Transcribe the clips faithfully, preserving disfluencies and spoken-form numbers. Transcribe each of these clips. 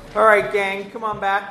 All right, gang, come on back.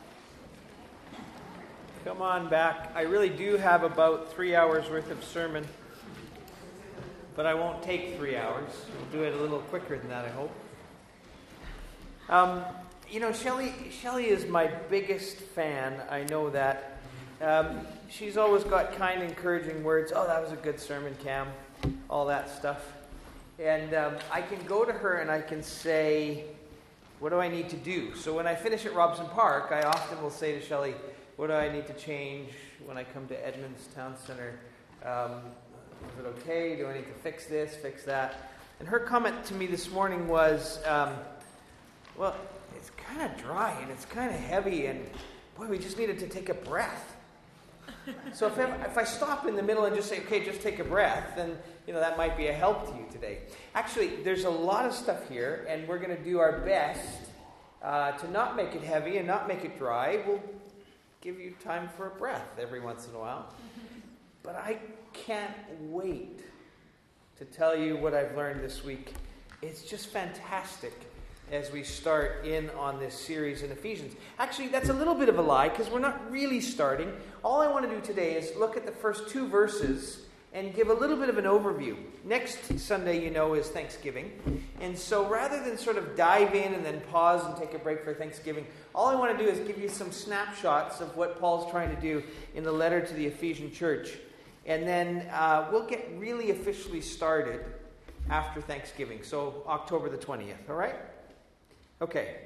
Come on back. I really do have about three hours worth of sermon, but I won't take three hours. We'll do it a little quicker than that, I hope. Um, you know, Shelley, Shelley is my biggest fan. I know that. Um, she's always got kind, encouraging words. Oh, that was a good sermon, Cam. All that stuff. And um, I can go to her and I can say, what do I need to do? So when I finish at Robson Park, I often will say to Shelley, what do I need to change when I come to Edmonds Town Centre? Um, is it okay? Do I need to fix this, fix that? And her comment to me this morning was, um, well, it's kind of dry and it's kind of heavy and, boy, we just needed to take a breath. So if, if I stop in the middle and just say, okay, just take a breath, then, you know, that might be a help to you today. Actually, there's a lot of stuff here, and we're going to do our best uh, to not make it heavy and not make it dry. We'll give you time for a breath every once in a while. But I can't wait to tell you what I've learned this week. It's just fantastic as we start in on this series in Ephesians. Actually, that's a little bit of a lie, because we're not really starting. All I want to do today is look at the first two verses and give a little bit of an overview. Next Sunday, you know, is Thanksgiving. And so rather than sort of dive in and then pause and take a break for Thanksgiving, all I want to do is give you some snapshots of what Paul's trying to do in the letter to the Ephesian church. And then uh, we'll get really officially started after Thanksgiving. So October the twentieth, all right? Okay.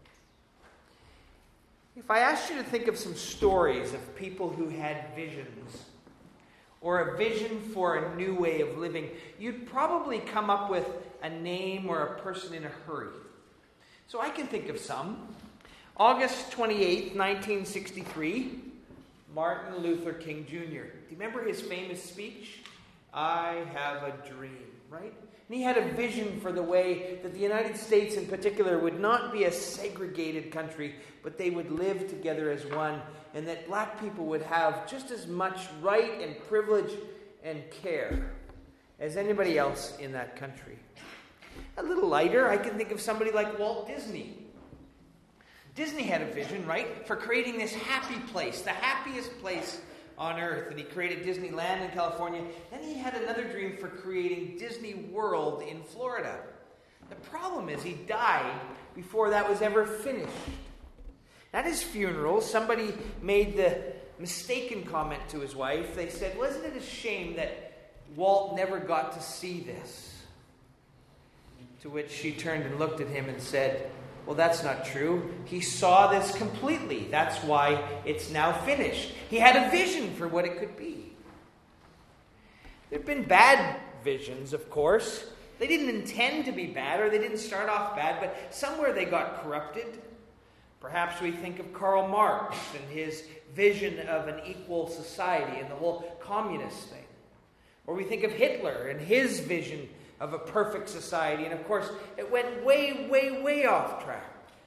If I asked you to think of some stories of people who had visions, or a vision for a new way of living, you'd probably come up with a name or a person in a hurry. So I can think of some. August twenty-eighth, nineteen sixty-three, Martin Luther King Junior Do you remember his famous speech? I have a dream, right? And he had a vision for the way that the United States in particular would not be a segregated country, but they would live together as one, and that black people would have just as much right and privilege and care as anybody else in that country. A little lighter, I can think of somebody like Walt Disney. Disney had a vision, right, for creating this happy place, the happiest place on earth, and he created Disneyland in California. Then he had another dream for creating Disney World in Florida. The problem is he died before that was ever finished. At his funeral, somebody made the mistaken comment to his wife. They said, wasn't it a shame that Walt never got to see this? To which she turned and looked at him and said, well, that's not true. He saw this completely. That's why it's now finished. He had a vision for what it could be. There have been bad visions, of course. They didn't intend to be bad, or they didn't start off bad, but somewhere they got corrupted. Perhaps we think of Karl Marx and his vision of an equal society and the whole communist thing. Or we think of Hitler and his vision of a perfect society. And of course, it went way, way, way off track.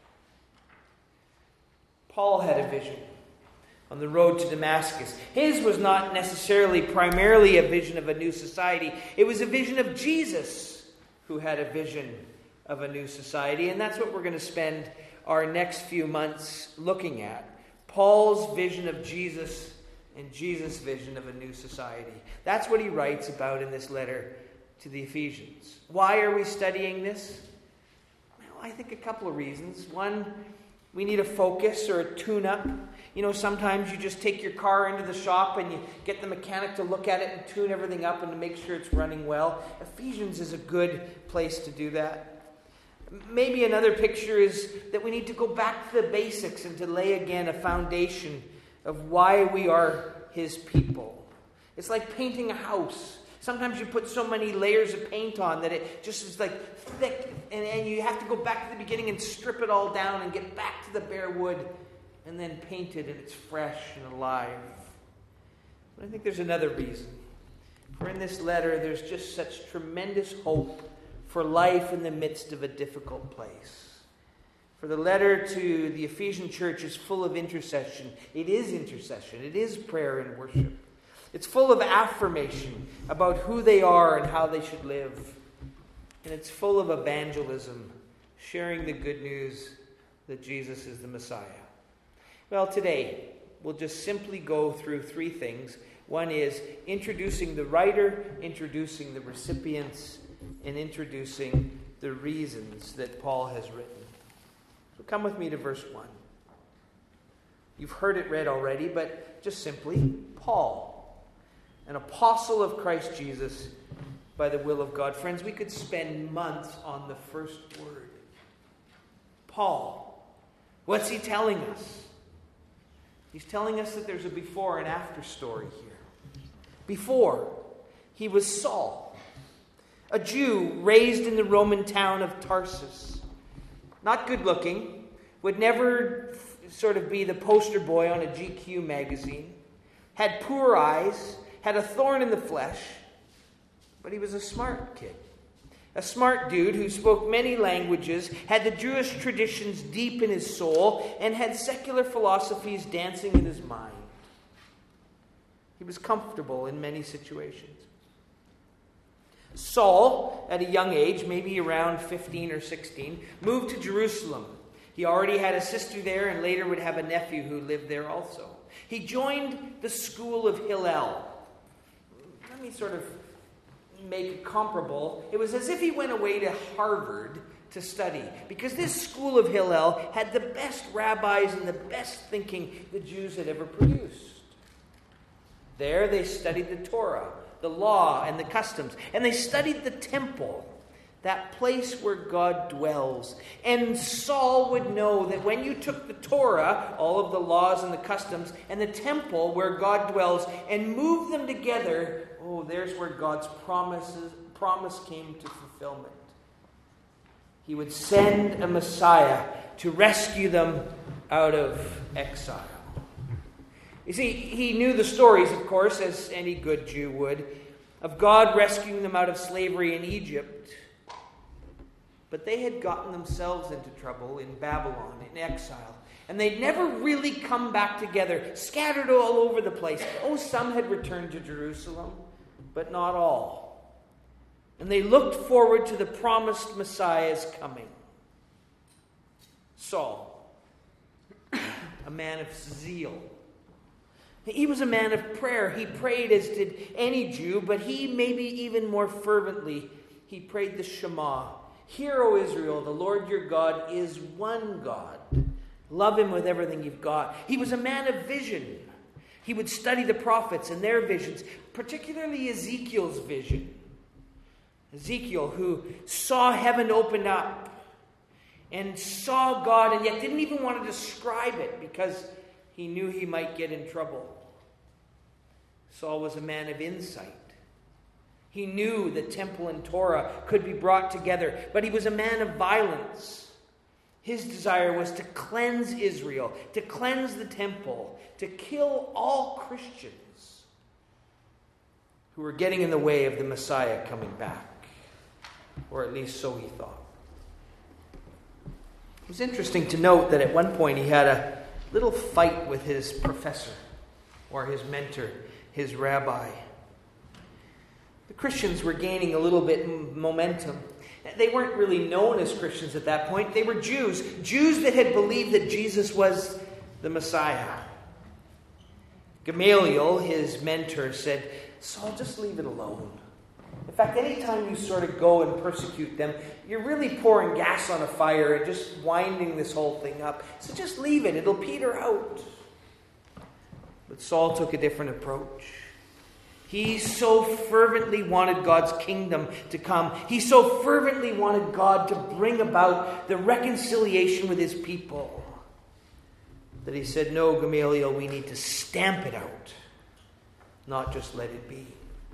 Paul had a vision on the road to Damascus. His was not necessarily primarily a vision of a new society. It was a vision of Jesus, who had a vision of a new society. And that's what we're going to spend our next few months looking at. Paul's vision of Jesus and Jesus' vision of a new society. That's what he writes about in this letter to the Ephesians. Why are we studying this? Well, I think a couple of reasons. One, we need a focus or a tune-up. You know, sometimes you just take your car into the shop and you get the mechanic to look at it and tune everything up and to make sure it's running well. Ephesians is a good place to do that. Maybe another picture is that we need to go back to the basics and to lay again a foundation of why we are his people. It's like painting a house. Sometimes you put so many layers of paint on that it just is like thick, and, and you have to go back to the beginning and strip it all down and get back to the bare wood and then paint it and it's fresh and alive. But I think there's another reason. For in this letter, there's just such tremendous hope for life in the midst of a difficult place. For the letter to the Ephesian church is full of intercession. It is intercession. It is prayer and worship. It's full of affirmation about who they are and how they should live. And it's full of evangelism, sharing the good news that Jesus is the Messiah? Well, today we'll just simply go through three things. One is introducing the writer, introducing the recipients, and introducing the reasons that Paul has written. So come with me to verse one. You've heard it read already, but just simply, Paul, an apostle of Christ Jesus by the will of God. Friends, we could spend months on the first word. Paul. What's he telling us? He's telling us that there's a before and after story here. Before, he was Saul, a Jew raised in the Roman town of Tarsus. Not good looking, would never f- sort of be the poster boy on a G Q magazine, had poor eyes, had a thorn in the flesh, but he was a smart kid. A smart dude who spoke many languages, had the Jewish traditions deep in his soul, and had secular philosophies dancing in his mind. He was comfortable in many situations. Saul, at a young age, maybe around fifteen or sixteen, moved to Jerusalem. He already had a sister there and later would have a nephew who lived there also. He joined the school of Hillel. Let me sort of make it comparable. It was as if he went away to Harvard to study, because this school of Hillel had the best rabbis and the best thinking the Jews had ever produced. There they studied the Torah, the law, and the customs. And they studied the temple, that place where God dwells. And Saul would know that when you took the Torah, all of the laws and the customs, and the temple where God dwells, and moved them together, oh, there's where God's promises, promise came to fulfillment. He would send a Messiah to rescue them out of exile. You see, he knew the stories, of course, as any good Jew would, of God rescuing them out of slavery in Egypt. But they had gotten themselves into trouble in Babylon, in exile. And they'd never really come back together, scattered all over the place. Oh, some had returned to Jerusalem, but not all. And they looked forward to the promised Messiah's coming. Saul, a man of zeal. He was a man of prayer. He prayed as did any Jew, but he maybe even more fervently, he prayed the Shema. Hear, O Israel, the Lord your God is one God. Love him with everything you've got. He was a man of vision. He would study the prophets and their visions, particularly Ezekiel's vision. Ezekiel, who saw heaven open up and saw God and yet didn't even want to describe it because he knew he might get in trouble. Saul was a man of insight. He knew the temple and Torah could be brought together, but he was a man of violence. His desire was to cleanse Israel, to cleanse the temple, to kill all Christians who were getting in the way of the Messiah coming back. Or at least so he thought. It was interesting to note that at one point he had a little fight with his professor or his mentor, his rabbi. The Christians were gaining a little bit m- momentum. They weren't really known as Christians at that point. They were Jews. Jews that had believed that Jesus was the Messiah. Gamaliel, his mentor, said, Saul, just leave it alone. In fact, anytime you sort of go and persecute them, you're really pouring gas on a fire and just winding this whole thing up. So just leave it. It'll peter out. But Saul took a different approach. He so fervently wanted God's kingdom to come. He so fervently wanted God to bring about the reconciliation with his people that he said, no, Gamaliel, we need to stamp it out, not just let it be.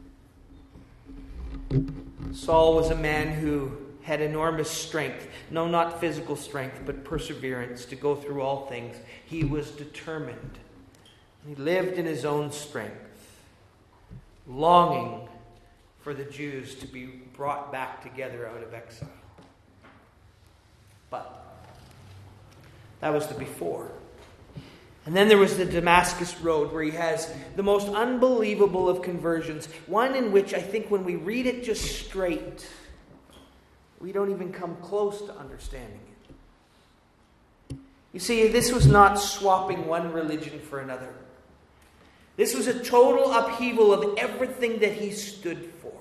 Saul was a man who had enormous strength. No, not physical strength, but perseverance to go through all things. He was determined. He lived in his own strength, longing for the Jews to be brought back together out of exile. But that was the before. And then there was the Damascus Road, where he has the most unbelievable of conversions. One in which I think when we read it just straight, we don't even come close to understanding it. see, this was not swapping one religion for another. This was a total upheaval of everything that he stood for.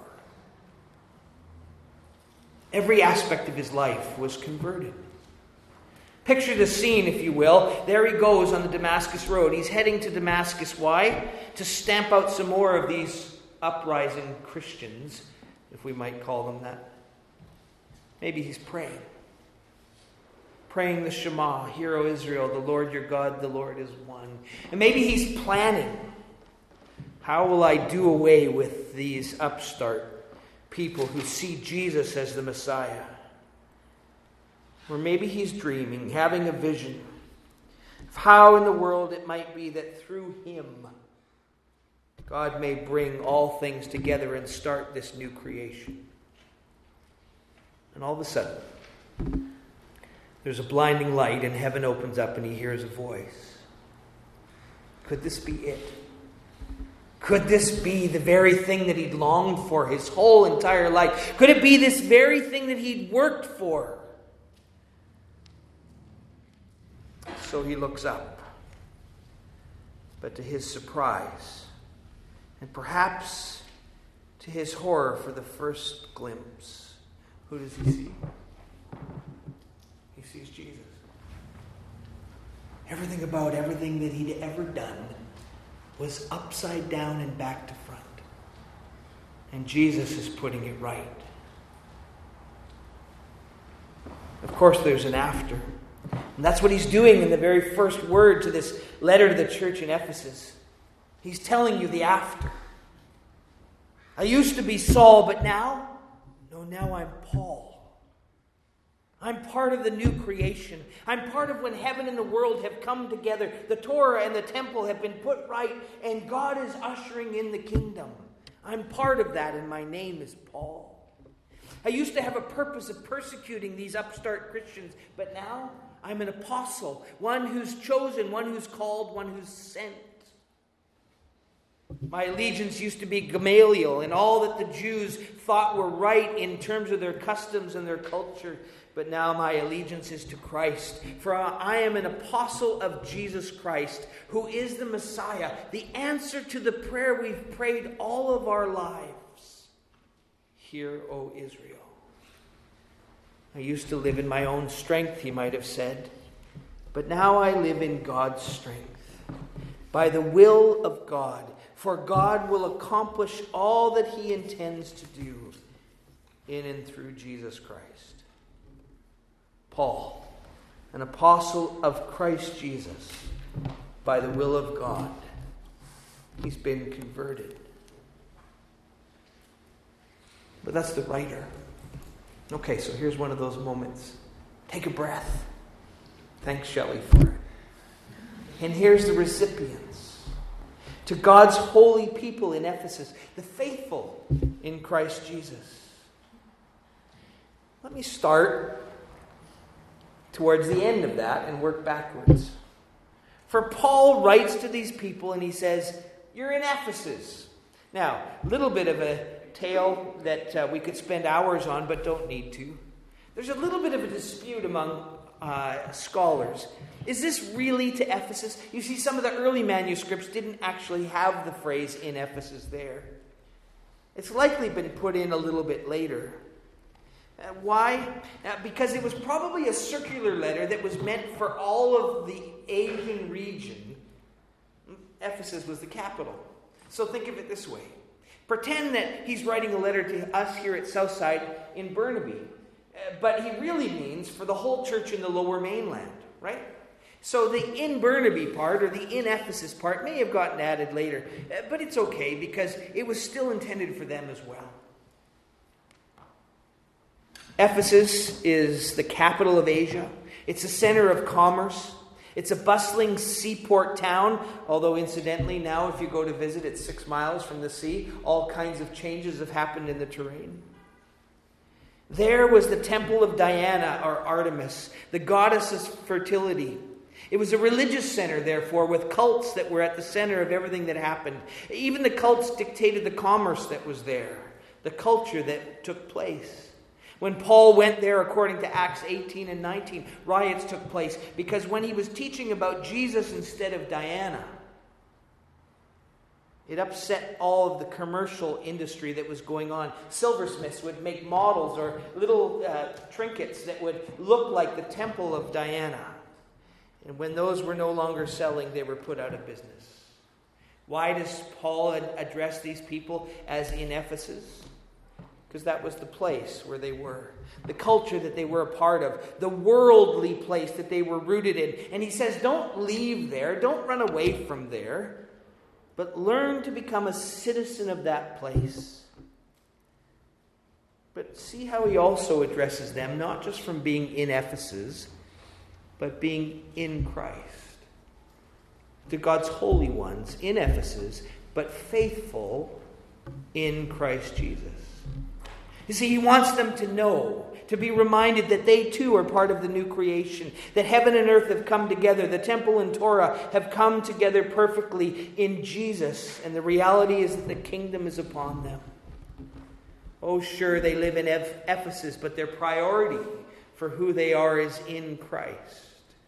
Every aspect of his life was converted. Picture the scene, if you will. There he goes on the Damascus road. He's heading to Damascus. Why? To stamp out some more of these uprising Christians, if we might call them that. Maybe he's praying. Praying the Shema, Hear, O Israel, the Lord your God, the Lord is one. And maybe he's planning. How will I do away with these upstart people who see Jesus as the Messiah? Or maybe he's dreaming, having a vision of how in the world it might be that through him God may bring all things together and start this new creation. And all of a sudden, there's a blinding light and heaven opens up and he hears a voice. Could this be it? Could this be the very thing that he'd longed for his whole entire life? Could it be this very thing that he'd worked for? So he looks up. But to his surprise, and perhaps to his horror for the first glimpse, who does he see? He sees Jesus. Everything about everything that he'd ever done was upside down and back to front. And Jesus is putting it right. Of course, there's an after. And that's what he's doing in the very first word to this letter to the church in Ephesus. He's telling you the after. I used to be Saul, but now, no, now I'm Paul. I'm part of the new creation. I'm part of when heaven and the world have come together. The Torah and the temple have been put right, and God is ushering in the kingdom. I'm part of that, and my name is Paul. I used to have a purpose of persecuting these upstart Christians, but now I'm an apostle, one who's chosen, one who's called, one who's sent. My allegiance used to be Gamaliel and all that the Jews thought were right in terms of their customs and their culture. But now my allegiance is to Christ. For I am an apostle of Jesus Christ, who is the Messiah, the answer to the prayer we've prayed all of our lives. Hear, O Israel. I used to live in my own strength, he might have said. But now I live in God's strength, by the will of God. For God will accomplish all that he intends to do in and through Jesus Christ. Paul, an apostle of Christ Jesus, by the will of God. He's been converted. But that's the writer. Okay, so here's one of those moments. Take a breath. Thanks, Shelley, for it. And here's the recipients. To God's holy people in Ephesus, the faithful in Christ Jesus. Let me start towards the end of that and work backwards. For Paul writes to these people and he says, you're in Ephesus. Now, a little bit of a tale that uh, we could spend hours on, but don't need to. There's a little bit of a dispute among uh, scholars. Is this really to Ephesus? You see, some of the early manuscripts didn't actually have the phrase in Ephesus there. It's likely been put in a little bit later. Uh, why? Uh, because it was probably a circular letter that was meant for all of the Asian region. Ephesus was the capital. So think of it this way. Pretend that he's writing a letter to us here at Southside in Burnaby. Uh, but he really means for the whole church in the Lower Mainland, right? So the in Burnaby part, or the in Ephesus part, may have gotten added later. Uh, but it's okay, because it was still intended for them as well. Ephesus is the capital of Asia. It's a center of commerce. It's a bustling seaport town, although incidentally, now if you go to visit, it's six miles from the sea. All kinds of changes have happened in the terrain. There was the temple of Diana, or Artemis, the goddess of fertility. It was a religious center, therefore, with cults that were at the center of everything that happened. Even the cults dictated the commerce that was there, the culture that took place. When Paul went there, according to Acts eighteen and nineteen, riots took place because when he was teaching about Jesus instead of Diana, it upset all of the commercial industry that was going on. Silversmiths would make models or little uh, trinkets that would look like the temple of Diana. And when those were no longer selling, they were put out of business. Why does Paul ad- address these people as in Ephesus? Because that was the place where they were. The culture that they were a part of. The worldly place that they were rooted in. And he says, don't leave there. Don't run away from there. But learn to become a citizen of that place. But see how he also addresses them, not just from being in Ephesus, but being in Christ. To God's holy ones in Ephesus, but faithful in Christ Jesus. You see, he wants them to know, to be reminded that they too are part of the new creation, that heaven and earth have come together, the temple and Torah have come together perfectly in Jesus, and the reality is that the kingdom is upon them. Oh, sure, they live in Ephesus, but their priority for who they are is in Christ.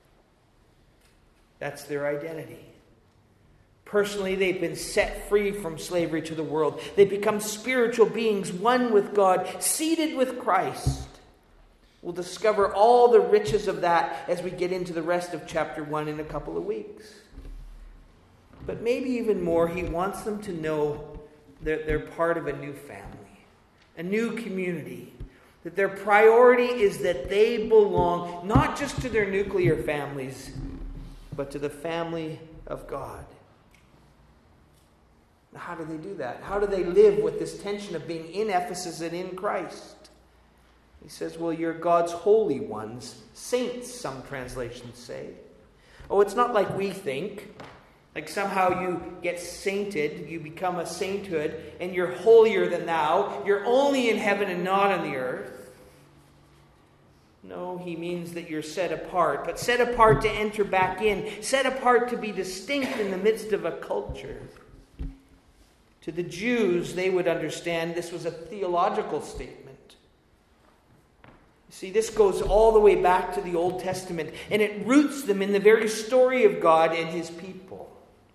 That's their identity. Personally, they've been set free from slavery to the world. They've become spiritual beings, one with God, seated with Christ. We'll discover all the riches of that as we get into the rest of chapter one in a couple of weeks. But maybe even more, he wants them to know that they're part of a new family, a new community. That their priority is that they belong not just to their nuclear families, but to the family of God. How do they do that? How do they live with this tension of being in Ephesus and in Christ? He says, well, you're God's holy ones. Saints, some translations say. Oh, it's not like we think. Like somehow you get sainted, you become a sainthood, and you're holier than thou. You're only in heaven and not on the earth. No, he means that you're set apart, but set apart to enter back in. Set apart to be distinct in the midst of a culture. To the Jews, they would understand this was a theological statement. See, this goes all the way back to the Old Testament, and it roots them in the very story of God and his people.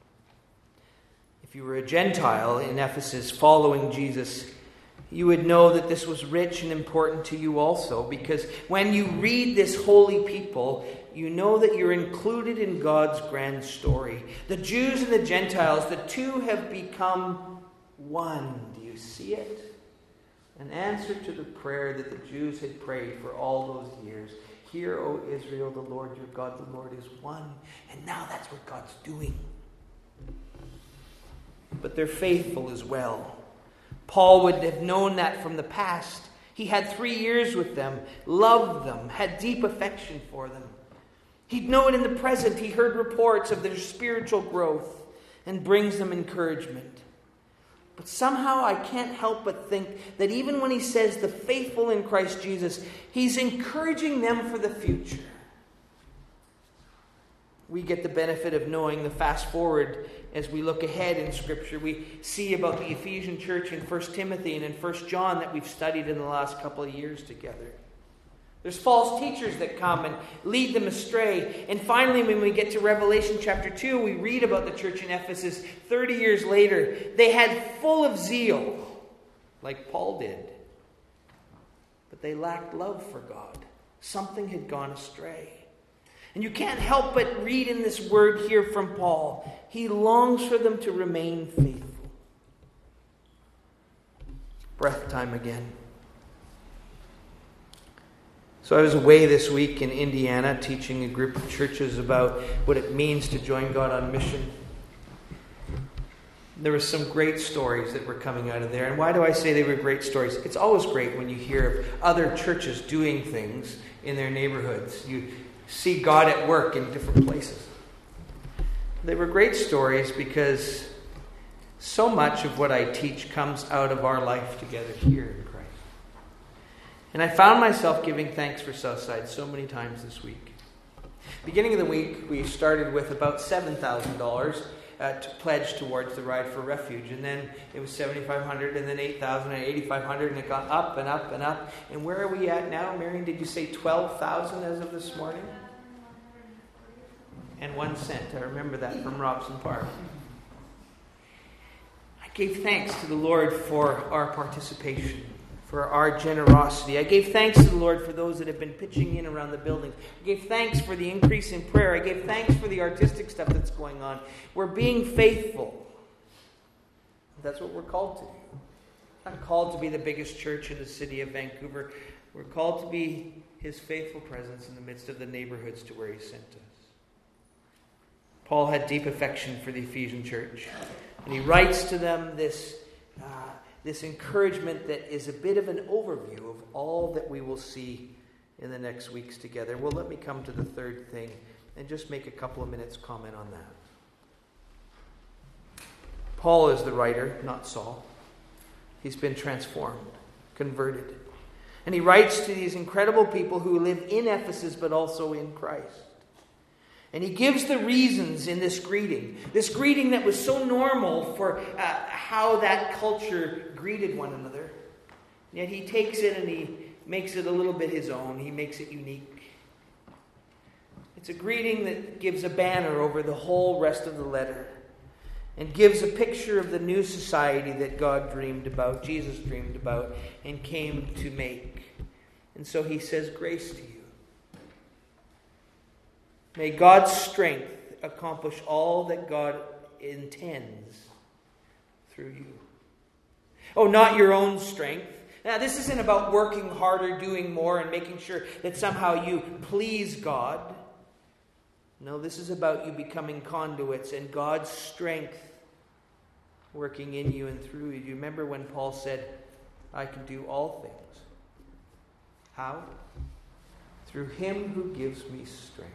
If you were a Gentile in Ephesus following Jesus, you would know that this was rich and important to you also, because when you read this holy people, you know that you're included in God's grand story. The Jews and the Gentiles, the two have become one. Do you see it? An answer to the prayer that the Jews had prayed for all those years. Hear, O Israel, the Lord your God, the Lord is one. And now that's what God's doing. But they're faithful as well. Paul would have known that from the past. He had three years with them, loved them, had deep affection for them. He'd know it in the present. He heard reports of their spiritual growth and brings them encouragement. But somehow I can't help but think that even when he says the faithful in Christ Jesus, he's encouraging them for the future. We get the benefit of knowing the fast forward as we look ahead in Scripture. We see about the Ephesian church in First Timothy and in First John that we've studied in the last couple of years together. There's false teachers that come and lead them astray. And finally, when we get to Revelation chapter two, we read about the church in Ephesus thirty years later. They had full of zeal, like Paul did. But they lacked love for God. Something had gone astray. And you can't help but read in this word here from Paul. He longs for them to remain faithful. Breath time again. So I was away this week in Indiana teaching a group of churches about what it means to join God on mission. There were some great stories that were coming out of there. And why do I say they were great stories? It's always great when you hear of other churches doing things in their neighborhoods. You see God at work in different places. They were great stories because so much of what I teach comes out of our life together here in Christ. And I found myself giving thanks for Southside so many times this week. Beginning of the week, we started with about seven thousand dollars. uh, to pledge towards the Ride for Refuge. And then it was seventy-five hundred, and then eight thousand, and eighty-five hundred, and it got up and up and up. And where are we at now? Marion, did you say twelve thousand as of this morning? And one cent. I remember that from Robson Park. I gave thanks to the Lord for our participation, for our generosity. I gave thanks to the Lord for those that have been pitching in around the buildings. I gave thanks for the increase in prayer. I gave thanks for the artistic stuff that's going on. We're being faithful. That's what we're called to do. We're not called to be the biggest church in the city of Vancouver. We're called to be His faithful presence in the midst of the neighborhoods to where He sent us. Paul had deep affection for the Ephesian church. And he writes to them this, uh, this encouragement that is a bit of an overview of all that we will see in the next weeks together. Well, let me come to the third thing and just make a couple of minutes comment on that. Paul is the writer, not Saul. He's been transformed, converted. And he writes to these incredible people who live in Ephesus but also in Christ. And he gives the reasons in this greeting. This greeting that was so normal for uh, how that culture greeted one another. Yet he takes it and he makes it a little bit his own. He makes it unique. It's a greeting that gives a banner over the whole rest of the letter. And gives a picture of the new society that God dreamed about, Jesus dreamed about, and came to make. And so he says, grace to you. May God's strength accomplish all that God intends through you. Oh, not your own strength. Now, this isn't about working harder, doing more, and making sure that somehow you please God. No, this is about you becoming conduits and God's strength working in you and through you. Do you remember when Paul said, I can do all things? How? Through Him who gives me strength.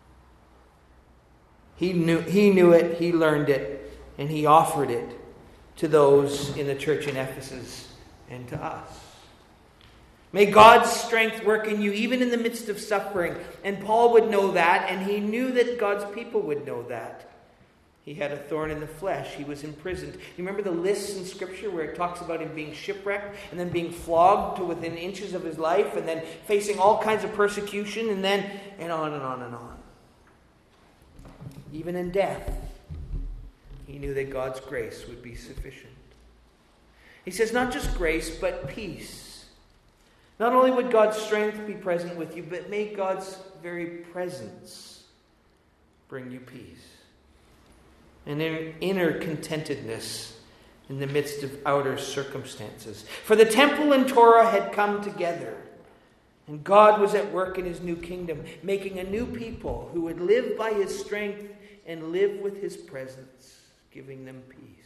He knew, he knew it, he learned it, and he offered it to those in the church in Ephesus and to us. May God's strength work in you even in the midst of suffering. And Paul would know that, and he knew that God's people would know that. He had a thorn in the flesh. He was imprisoned. You remember the lists in Scripture where it talks about him being shipwrecked and then being flogged to within inches of his life and then facing all kinds of persecution and then and on and on and on. Even in death, he knew that God's grace would be sufficient. He says not just grace, but peace. Not only would God's strength be present with you, but may God's very presence bring you peace. An inner contentedness in the midst of outer circumstances. For the temple and Torah had come together. And God was at work in His new kingdom, making a new people who would live by His strength and live with His presence, giving them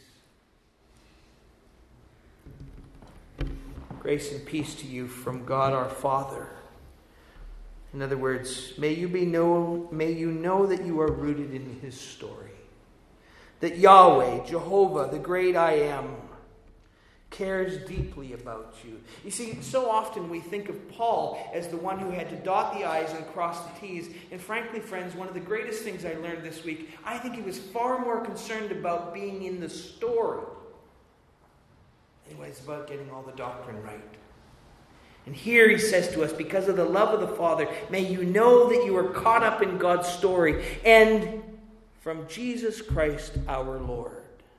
peace. Grace and peace to you from God our Father. In other words, may you be know, may you know that you are rooted in His story. That Yahweh, Jehovah, the great I Am, cares deeply about you. You see, so often we think of Paul as the one who had to dot the I's and cross the T's. And frankly, friends, one of the greatest things I learned this week, I think he was far more concerned about being in the story. Anyway, it's about getting all the doctrine right. And here he says to us, because of the love of the Father, may you know that you are caught up in God's story and from Jesus Christ our Lord.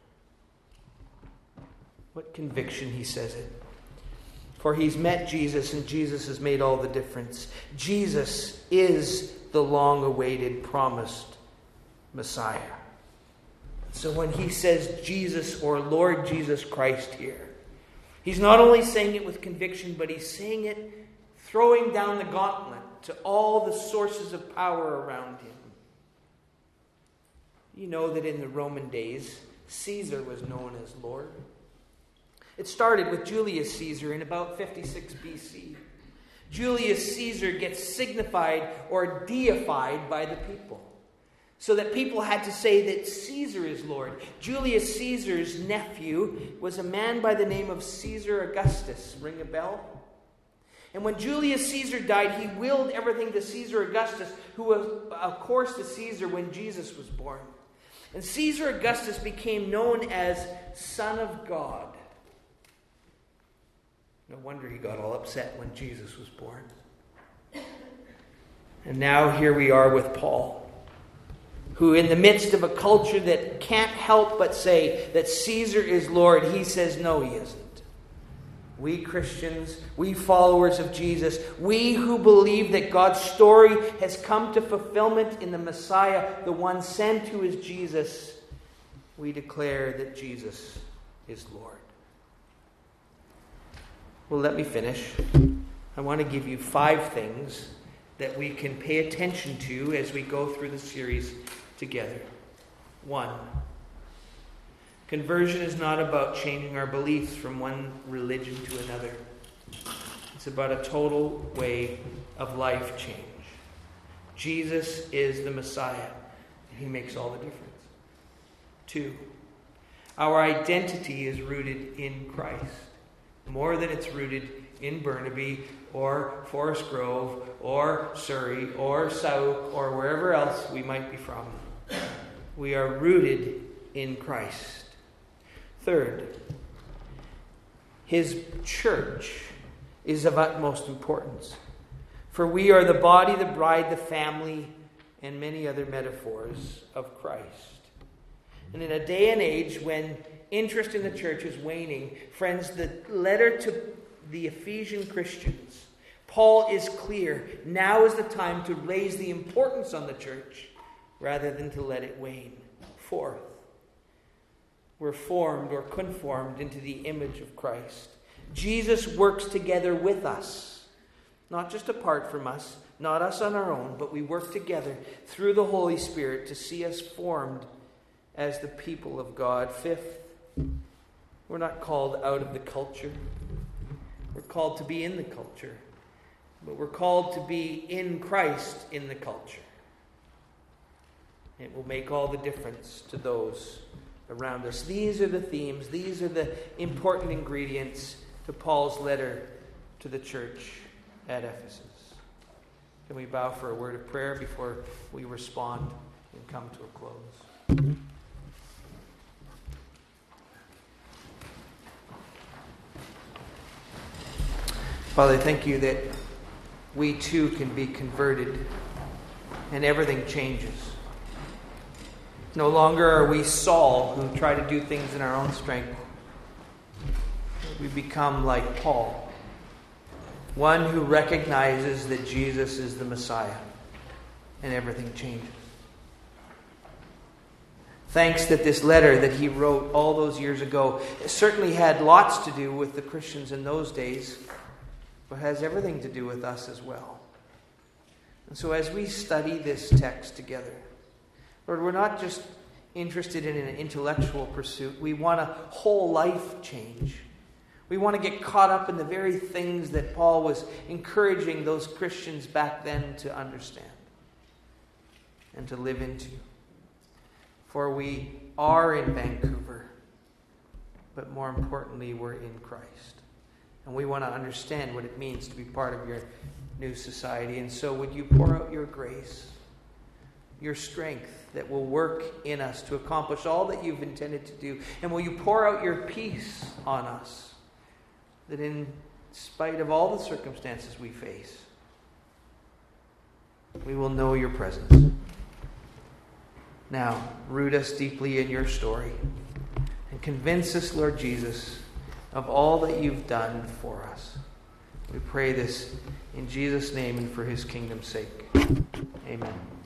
What conviction he says it. For he's met Jesus, and Jesus has made all the difference. Jesus is the long-awaited, promised Messiah. So when he says Jesus or Lord Jesus Christ here, he's not only saying it with conviction, but he's saying it throwing down the gauntlet to all the sources of power around him. You know that in the Roman days, Caesar was known as Lord. It started with Julius Caesar in about fifty-six B C. Julius Caesar gets signified or deified by the people, so that people had to say that Caesar is Lord. Julius Caesar's nephew was a man by the name of Caesar Augustus. Ring a bell? And when Julius Caesar died, he willed everything to Caesar Augustus, who was, of course, to Caesar when Jesus was born. And Caesar Augustus became known as Son of God. No wonder he got all upset when Jesus was born. And now here we are with Paul, who in the midst of a culture that can't help but say that Caesar is Lord, he says, no, he isn't. We Christians, we followers of Jesus, we who believe that God's story has come to fulfillment in the Messiah, the one sent who is Jesus, we declare that Jesus is Lord. Well, let me finish. I want to give you five things that we can pay attention to as we go through the series together. One, conversion is not about changing our beliefs from one religion to another. It's about a total way of life change. Jesus is the Messiah, and he makes all the difference. Two, our identity is rooted in Christ, more than it's rooted in Burnaby or Forest Grove or Surrey or South or wherever else we might be from. We are rooted in Christ. Third, his church is of utmost importance. For we are the body, the bride, the family, and many other metaphors of Christ. And in a day and age when interest in the church is waning, friends, the letter to the Ephesian Christians, Paul is clear. Now is the time to raise the importance on the church rather than to let it wane. Fourth, we're formed or conformed into the image of Christ. Jesus works together with us, not just apart from us, not us on our own, but we work together through the Holy Spirit to see us formed as the people of God. Fifth, we're not called out of the culture. We're called to be in the culture, but we're called to be in Christ in the culture. It will make all the difference to those around us. These are the themes, these are the important ingredients to Paul's letter to the church at Ephesus. Can we bow for a word of prayer before we respond and come to a close? Father, thank you that we too can be converted and everything changes. No longer are we Saul who try to do things in our own strength. We become like Paul, one who recognizes that Jesus is the Messiah, and everything changes. Thanks that this letter that he wrote all those years ago certainly had lots to do with the Christians in those days, but has everything to do with us as well. And so as we study this text together, Lord, we're not just interested in an intellectual pursuit. We want a whole life change. We want to get caught up in the very things that Paul was encouraging those Christians back then to understand and to live into. For we are in Vancouver, but more importantly, we're in Christ. And we want to understand what it means to be part of your new society. And so would you pour out your grace, your strength that will work in us to accomplish all that you've intended to do. And will you pour out your peace on us, that in spite of all the circumstances we face, we will know your presence. Now, root us deeply in your story and convince us, Lord Jesus, of all that you've done for us. We pray this in Jesus' name and for his kingdom's sake. Amen.